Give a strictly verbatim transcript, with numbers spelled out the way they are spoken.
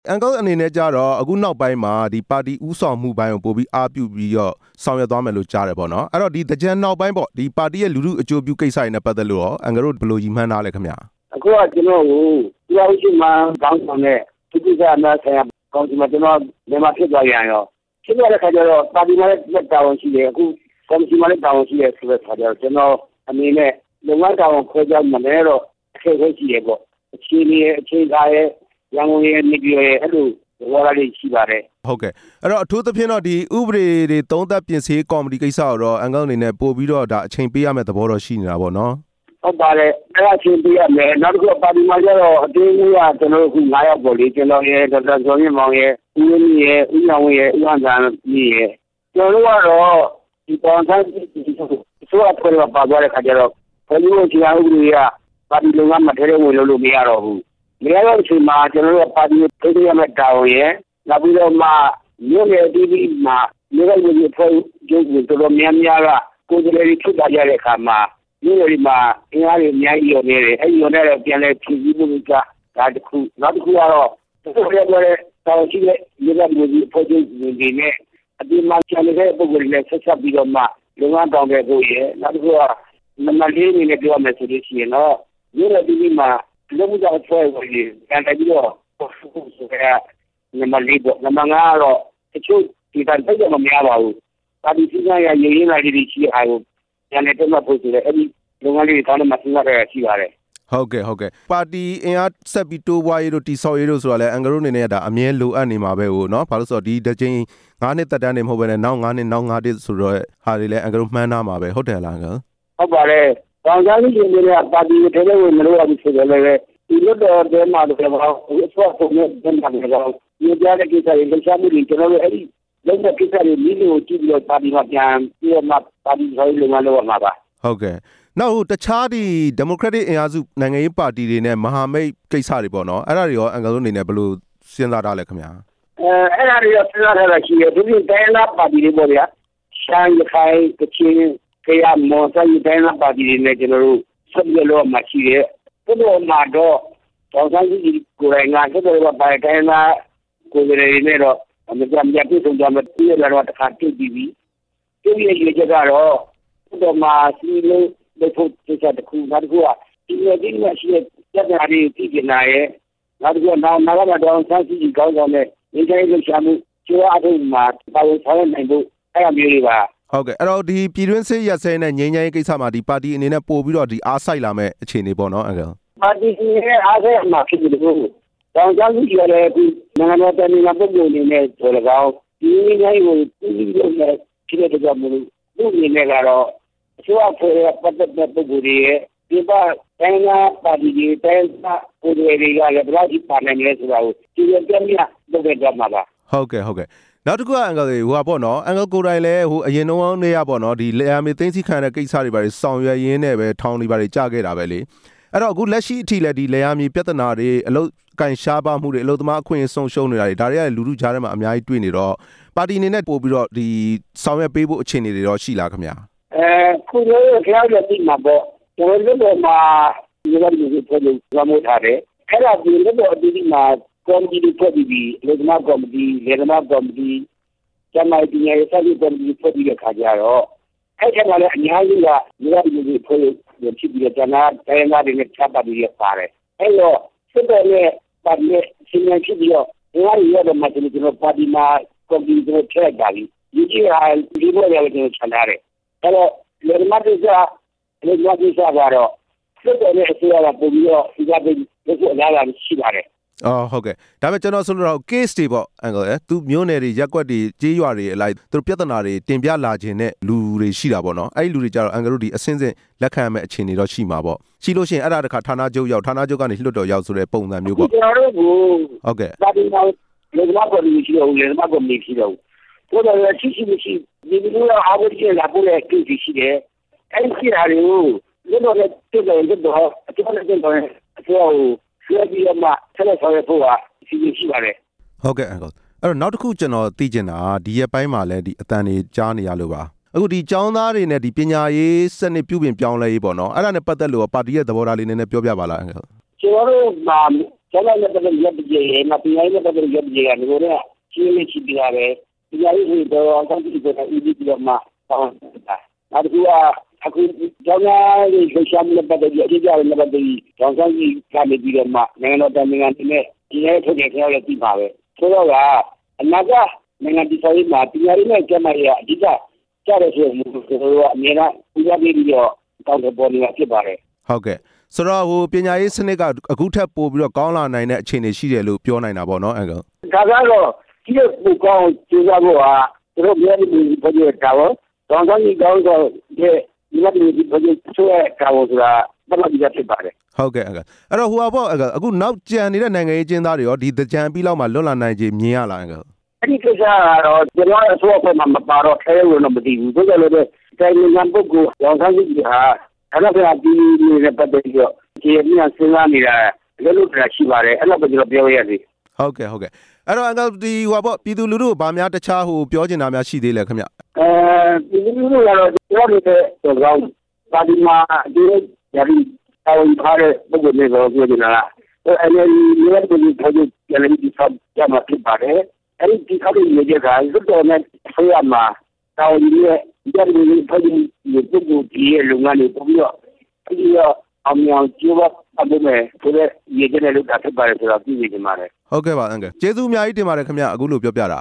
အန်ကယ်အနေနဲ့ကြတော့အခုနောက်ပိုင်းမှာဒီပါတီဥဆောင်မှုပိုင်းကိုပို့ပြီးအားပြုပြီးတော့ဆောင်ရွက်သွားမယ်လို့ကြားတယ်ပေါ့နော်အဲ့တော့ဒီတကြံနောက်ပိုင်းပေါ့ဒီပါတီရဲ့လူထုအကျိုးပြုကိစ္စတွေနဲ့ပတ်သက်လို့ရောအန်ကယ်တို့ဘယ်လိုရည်မှန်းထားလဲခင်ဗျာအခုကကျွန်တော်ကိုပြောင်းရှိမှကောင်းဆောင်တဲ့ဒီကိစ္စအများဆိုင်ရာကောင်းစီမှာကျွန်တော်မြန်မာဖြစ်သွားရရောဖြစ်သွားတဲ့ခါကျတော့ပါတီမှာလည်းတာဝန်ရှိတယ်အခုကော်မတီမှာလည်းတာဝန်ရှိတယ်ဆိုတဲ့ခါကျတော့ကျွန်တော်အနေနဲ့လုံငန်းတာဝန်ခွဲခြားမှလည်းတော့အခက်အခဲရှိရပေါ့အခြေအနေအခြေကားရဲ့ရန်ကုန်ရဲ့နေပြည်တော်ရဲ့အဲ့လိုဘောရလေးရှိပါတယ်ဟုတ်ကဲ့အဲ့တော့အထူးသဖြင့်တော့ဒီဥပဒေတွေသုံးသပ်ပြင်ဆင်ကော်မတီကိစ္စတော့အန်ကယ်အနေနဲ့ပို့ပြီးတော့ဒါအချိန်ပေးရမယ့်သဘောတော့ရှိနေတာပေါ့နော်ဟုတ်ပါတယ်အဲ့ဒါချင်းပြရမယ်နောက်တစ်ခုပါတီမှာကျတော့အတင်းကြီးကကျွန်တော်တို့ခု၅ယောက်ပေါ့လေကျွန်တော်ရဲ့ဒေါက်တာဇော်မြင့်မောင်ရဲ့ဦးဝင်းကြီးရဲ့ဦးညောင်ဝင်းရဲ့ဦးဟန်သာကြီးရဲ့ကျွန်တော်တို့ကတော့ဒီပေါ်ဆိုင်ဆိုအပေါ်မှာပါသွားတဲ့ခါကျတော့ဘယ်လိုချင်အောင်လို့ရပါတီလုံကမထဲထဲဝင်လို့လို့မရတော့ဘူးမရတော့အချိန်မှာကျွန်တော်တို့ပါတီထိပ်ရမယ့်တာဝန်ရဲ့နောက်ပြီးတော့မှမြို့နယ်အသီးသီးမှာမြို့နယ်မျိုးဖွဲ့ကျုပ်တို့တော်များများကကိုယ်စားလှယ်တွေထုတ်ကြတဲ့အခါမှာမြို့နယ်တွေမှာအင်အားတွေအများကြီးရောနေတယ်အဲဒီရောနေတော့ပြန်လဲဖြည့်ဆည်းမှုကဒါတစ်ခုနောက်တစ်ခုကတော့သူတို့ပြောတဲ့တောင်ရှိတဲ့မြို့နယ်မျိုးဖွဲ့ကျုပ်တွေနဲ့အပြင်မှာကျန်တဲ့ပုံစံတွေနဲ့ဆက်ဆက်ပြီးတော့မှလုံငန်းတောင်းတဲ့ကိုရနောက်တစ်ခုကနံပါတ်လေးအနေနဲ့ပြောမယ်ဆိုလို့ရှိရင်တော့မြို့နယ်ပြည်မှာလုံမှုကြောင့်ဖွဲ့ဝင်တယ်ကန်တယ်ပြီးတော့ဆိုတဲ့နံပါတ်လေးပေါ့နံပါတ်ငါကတော့တချို့ဒီတိုင်းပြတ်မများပါဘူးပါတီစည်းကမ်းရရင်းလာလေးရှိတဲ့အားကိုပြန်နေတော့မှပို့ဆိုတယ်အဲ့ဒီလုံငန်းလေးတွေတောင်းလို့မှစဉ်းစားရရှိပါတယ်ဟုတ်ကဲ့ဟုတ်ကဲ့ပါတီအင်အားဆက်ပြီးတိုးပွားရေးတို့တိဆောက်ရေးတို့ဆိုတာလဲအန်ကယ်တို့အနေနဲ့ဒါအမြဲလိုအပ်နေမှာပဲဟိုနော်ဘာလို့ဆိုတော့ဒီတစ်ချိန်၅နှစ်တက်တန်းနေမဟုတ်ဘဲနဲ့နောက်၅နှစ်နောက်၅နှစ်ဆိုတော့ဟာတွေလဲအန်ကယ်တို့မှန်းထားမှာပဲဟုတ်တယ်လားအန်ကယ်ဟုတ်ပါတယ်တောင်ကြားကြီးရှင်တွေကပါတီထဲထဲဝင်မလို့ရဘူးဆိုတော့လည်းဒီလွတ်တော်တဲမှာတော့အဆောက်အဦနဲ့ပြန်လာတယ်တော့ဒီကြားတဲ့ကိစ္စတွေလှချမှုတွေကျွန်တော်တို့အဲ့ဒီလုံးတဲ့ကိစ္စတွေမိလို့ကြည့်ပြီးတော့ပါတီမှာပြန်ပြီးတော့မှပါတီဆိုင်လုံငန်းလုပ်ရမှာပါဟုတ်ကဲ့နောက်တခြားဒီဒီမိုကရက်တစ်အင်အားစုနိုင်ငံရေးပါတီတွေနဲ့မဟာမိတ်ကိစ္စတွေပေါ့နော်အဲ့ဒါတွေရောအန်ကယ်တို့အနေနဲ့ဘယ်လိုစဉ်းစားထားလဲခင်ဗျာအဲအဲ့ဒါတွေရောစဉ်းစားထားတာရှိတယ်ဒီလိုတိုင်းလာပါတီတွေပေါ့ဗျာရှမ်းရခိုင်ကချင်ကရမော်ဆိုင်တိုင်းလာပါတီတွေနဲ့ကျွန်တော်တို့ဆက်ပြီးတော့မှရှိတယ်ဘုရားမှာတော့တောင်ဆိုင်ကြီးကိုယ်တိုင်ကဆက်ပြီးတော့ပါတိုင်းလာကိုယ်တွေနဲ့တော့အမြဲတမ်းပြည့်စုံကြမယ်ပြည့်ရတော့တစ်ခါတွေ့ပြီးပြီတွေ့ရရကြတော့ဘုရားမှာစီလို့လက်ဖို့တခြားတစ်ခုနောက်တစ်ခုကဒီလိုဒီလိုရှိတဲ့ကြက်တွေပြည်ပြည်နာရဲ့နောက်တစ်ခုနောက်နောက်ကတော့ဆန်းစီကြီးကောင်းကောင်းနဲ့နေတိုင်းလှရှာမှုကျွားအထုံးမှာပါဝင်ဆောင်နိုင်ဖို့အဲ့အမျိုးတွေပါဟုတ်ကဲ့အဲ့တော့ဒီပြည်တွင်းစစ်ရက်စဲနဲ့ငြိမ်းချမ်းရေးကိစ္စမှာဒီပါတီအနေနဲ့ပို့ပြီးတော့ဒီအားစိုက်လာမဲ့အခြေအနေပေါ့နော်အန်ကယ်ပါတီရဲ့အားစိုက်မှာဖြစ်တယ်လို့တောင်ကျန်းကြီးရတယ်ဒီနိုင်ငံတော်တမန်တော်ပုံအနေနဲ့ဆိုတော့ဒီငြိမ်းချမ်းရေးကိုပြည်လို့နဲ့ဖြစ်တဲ့ကြောင့်မလို့သူ့အနေနဲ့ကတော့အစိုးရဖွဲ့ရပတ်သက်တဲ့ပုဂ္ဂိုလ်တွေရဲ့ဒီပါတိုင်းနာပါတီတွေတိုင်းနာကိုယ်တွေကလည်းဘယ်လိုဒီပါနိုင်လဲဆိုတာကိုဒီလိုပြပြလုပ်ခဲ့ကြမှာပါဟုတ်ကဲ့ဟုတ်ကဲ့နောက်တစ်ခုကအန်ကယ်ဟိုဟာပေါ့နော်အန်ကယ်ကိုယ်တိုင်လည်းဟိုအရင်တော့နေရပေါ့နော်ဒီလေယာမေသိန်းစီခံတဲ့ကိစ္စတွေပါဆောင်ရွက်ရင်းနဲ့ပဲထောင်းတွေပါကြာခဲ့တာပဲလေအဲ့တော့အခုလက်ရှိအထိလည်းဒီလေယာမြေပြဿနာတွေအလုတ်ကန်ရှားပါမှုတွေအလုတ်သမားအခွင့်အရေးဆုံးရှုံးနေတာတွေဒါတွေကလူထုကြားထဲမှာအများကြီးတွေ့နေတော့ပါတီအနေနဲ့ပို့ပြီးတော့ဒီဆောင်ရွက်ပေးဖို့အခြေအနေတွေတော့ရှိလားခင်ဗျာအဲခုလည်းကြောက်ရပြီမှာပေါ့ကျွန်တော်တို့မှာဒီလိုမျိုးပြောလို့ရမို့ထားတယ်အဲ့ဒါဒီလိုတော့ဒီမှာကော်မတီတွေဖွဲ့ပြီးလေသမားကော်မတီလေသမားကော်မတီကျမကြီးရဲ့စာရေးကော်မတီဖွဲ့ပြီးတဲ့ခါကျတော့အဲ့ဒီမှာလည်းအများကြီးကဒီလိုမျိုးဖွဲ့လို့ဖြစ်ပြီးတော့ကျန်တဲ့တိုင်းသားတွေနဲ့ချပါတီတွေပါတယ်အဲ့တော့စစ်တပ်နဲ့ပါတီနဲ့ရှင်းနေဖြစ်ပြီးတော့ဒီဟာတွေရတော့မှကျွန်တော်ပါတီမှာကော်မတီတွေထည့်ကြပြီဒီကြီးဟာဒီလိုရတယ်ကျွန်တော်ချန်ရတယ်အဲ့တော့လေသမားတွေကလေသမားတွေကတော့စစ်တပ်နဲ့အစိုးရကပုံပြီးတော့ဒီကနေ့ဒီအလားအလာရှိပါတယ်အော်ဟုတ်ကဲ့ဒါပေမဲ့ကျွန်တော်ဆိုတော့ case တွေပေါ့အန်ကယ်သူမျိုးနယ်တွေရက်ကွက်တွေကြေးရွာတွေအလိုက်သူတို့ပြဿနာတွေတင်ပြလာခြင်းနဲ့လူတွေရှိတာပေါ့နော်အဲ့ဒီလူတွေကြတော့အန်ကယ်တို့ဒီအစင်းစင်းလက်ခံမဲ့အခြေအနေတော့ရှိမှာပေါ့ရှိလို့ရှိရင်အဲ့ဒါတခါဌာနချုပ်ရောက်ဌာနချုပ်ကနေလွှတ်တော်ရောက်ဆိုတဲ့ပုံစံမျိုးပေါ့ကျွန်တော်တို့ကိုဟုတ်ကဲ့ဒါဒီမှာလေကမကော်မတီရှိတော့လေကမကော်မတီရှိတော့ဘယ်လိုလဲရှိရှိမရှိဒီလိုတော့အားပေးရလာဖို့လည်းကြည့်ရှိတယ်အဲ့ဒီဟာတွေကိုလွှတ်တော်နဲ့တွေ့တယ်လွှတ်တော်အတူတူနဲ့တွေ့တယ်အစိုးရကိုဆွဲပြီးမှဆက်လက်ဆောင်ရွက်ဖို့ဟာရှိရှိပါတယ်ဟုတ်ကဲ့အန်ကယ်အဲ့တော့နောက်တစ်ခုကျွန်တော်သိချင်တာဒီရက်ပိုင်းမှာလည်းဒီအတန်တွေကြားနေရလို့ပါအခုဒီကျောင်းသားတွေနဲ့ဒီပညာရေးစနစ်ပြုပြင်ပြောင်းလဲရေးပေါ့နော်အဲ့ဒါနဲ့ပတ်သက်လို့ပါတီရဲ့သဘောထားလေးနည်းနည်းပြောပြပါလားအန်ကယ်ကျွန်တော်တို့မှာကျောင်းသားနဲ့ပတ်သက်ရပ်ပြေရဲ့မပညာရေးနဲ့ပတ်သက်ရပ်ပြေကဒီလိုနဲ့ရှင်းနေရှိပြရတယ်ပညာရေးကိုတော့အကောင့်ကြီးကိုအီဒီပြတော့မှပေါင်းတာနောက်တစ်ခုကအခုကျောင်းသားတွေလှရှာမှုနဲ့ပတ်သက်ပြီးအကြည့်ကြရတဲ့ပတ်သက်ပြီးကျောင်းသားကြီးကနေပြီးတော့မှနိုင်ငံတော်တိုင်ပင်ခံတွေနဲ့ဒီနေ့ထုတ်တဲ့ကြောက်ရသိပါပဲဆိုတော့ကအနာဂတ်နိုင်ငံဒီဆိုင်မှာပညာရေးနဲ့ကျန်းမာရေးအဓိကကြားရဆိုမှုဆိုတော့အများကြီးဦးစားပေးပြီးတော့တောင်းတပေါ်နေတာဖြစ်ပါတယ်ဟုတ်ကဲ့ဆိုတော့ဟိုပညာရေးစနစ်ကအခုထပ်ပို့ပြီးတော့ကောင်းလာနိုင်တဲ့အခြေအနေရှိတယ်လို့ပြောနိုင်တာပေါ့နော်အန်ကယ်ဒါကတော့ဒီလိုပိုကောင်းကြိုးစားဖို့ဟာတို့များပြီးပြောရတာတော့တောင်းတကြီးကောင်းတော့ဒီဒီလိုဒီပြောဆိုရတာဆိုတာဘာမှမဖြစ်ပါနဲ့ဟုတ်ကဲ့အန်ကယ်အဲ့တော့ဟိုပါပေါ့အန်ကယ်အခုနောက်ကြံနေတဲ့နိုင်ငံရေးကျင်းသားတွေရောဒီကြံပြီးလောက်မှလွတ်လာနိုင်ခြေမြင်ရလားအန်ကယ်အဲ့ဒီကိစ္စကတော့ကျွန်တော်အစိုးရဘက်မှာမပါတော့ခဲလို့တော့မသိဘူးဒါကြောင့်လည်းတိုင်းနိုင်ငံပုဂ္ဂိုလ်ရောင်းစားကြီးဟာအဲ့ဒါကဒီနေတဲ့ပတ်သက်ပြီးတော့ခြေမြတ်စဉ်းစားနေတာလည်းလို့ပြရှိပါတယ်အဲ့လိုပဲကျွန်တော်ပြောရစီဟုတ်ကဲ့ဟုတ်ကဲ့အဲ့တော့အန်ကယ်ဒီဟိုပေါ့ပြည်သူလူထုကိုဗာများတခြားဟိုပြောချင်တာများရှိသေးလဲခင်ဗျအဲပြည်သူလူထုကတော့ပြောနေတဲ့တော့ကောင်းပါဒီမှာဒီရည်တောင်းထားတဲ့ပုဂ္ဂိုလ်တွေကိုပြောနေတာလားအဲ့ဒီမျိုးတွေထားကြတယ်ဒီစပ်ကြမှာဖြစ်ပါတယ်အဲ့ဒီဒီအခါကြီးရဲ့ကာဇတ်တော်နဲ့ဆွေးရမှာတောင်းရည်ရဲ့ကြည့်ရည်ထားကြည့်ဒီပုဂ္ဂိုလ်ကြီးရဲ့လုံငန်းတွေပုံပြီးတော့ဒီတော့အမြောင်ကျိုးပါအဘမဲဆိုတဲ့ရည်ကျတဲ့လူတာဖြစ်ပါတယ်ဆိုတော့ပြည်နေကြပါတယ်ဟုတ်ကဲ့ပါအန်ကယ်ကျေးဇူးအများကြီးတင်ပါတယ်ခင်ဗျအခုလိုပြောပြတာ